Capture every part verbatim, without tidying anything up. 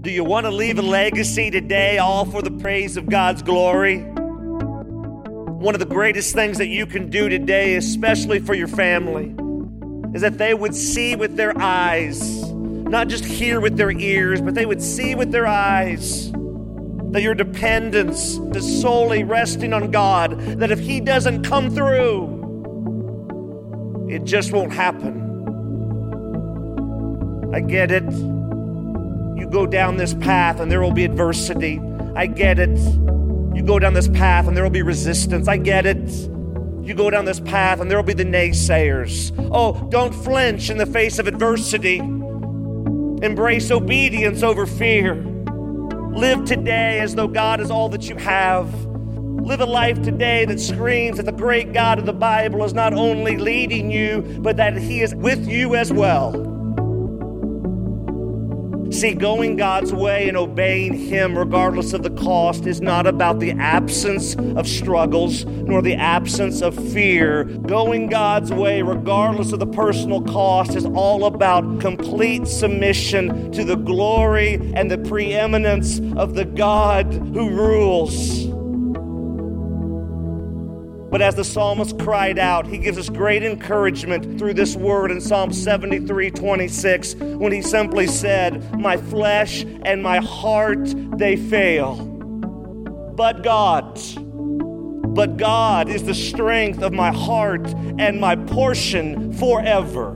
Do you want to leave a legacy today, all for the praise of God's glory? One of the greatest things that you can do today, especially for your family, is that they would see with their eyes, not just hear with their ears, but they would see with their eyes that your dependence is solely resting on God, that if He doesn't come through, it just won't happen. I get it. You go down this path and there will be adversity. I get it. You go down this path and there will be resistance. I get it. You go down this path and there will be the naysayers. Oh, don't flinch in the face of adversity. Embrace obedience over fear. Live today as though God is all that you have. Live a life today that screams that the great God of the Bible is not only leading you, but that He is with you as well. See, going God's way and obeying Him regardless of the cost is not about the absence of struggles nor the absence of fear. Going God's way regardless of the personal cost is all about complete submission to the glory and the preeminence of the God who rules. But as the psalmist cried out, he gives us great encouragement through this word in Psalm seventy-three twenty-six, when he simply said, "My flesh and my heart, they fail. But God, but God is the strength of my heart and my portion forever."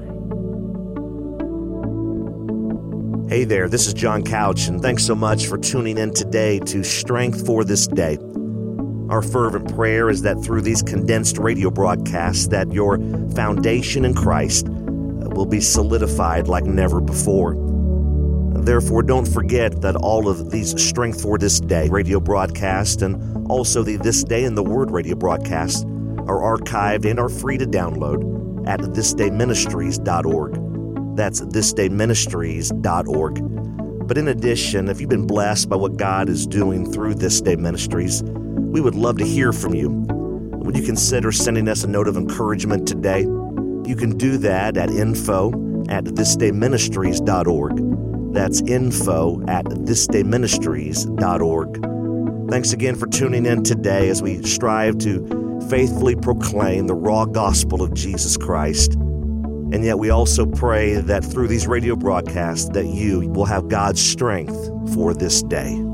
Hey there, this is John Couch, and thanks so much for tuning in today to Strength for This Day. Our fervent prayer is that through these condensed radio broadcasts that your foundation in Christ will be solidified like never before. Therefore, don't forget that all of these Strength for This Day radio broadcasts and also the This Day in the Word radio broadcasts are archived and are free to download at this day ministries dot org. That's this day ministries dot org. But in addition, if you've been blessed by what God is doing through This Day Ministries, we would love to hear from you. Would you consider sending us a note of encouragement today? You can do that at info at this day ministries dot org. That's info at this day ministries dot org. Thanks again for tuning in today as we strive to faithfully proclaim the raw gospel of Jesus Christ. And yet we also pray that through these radio broadcasts that you will have God's strength for this day.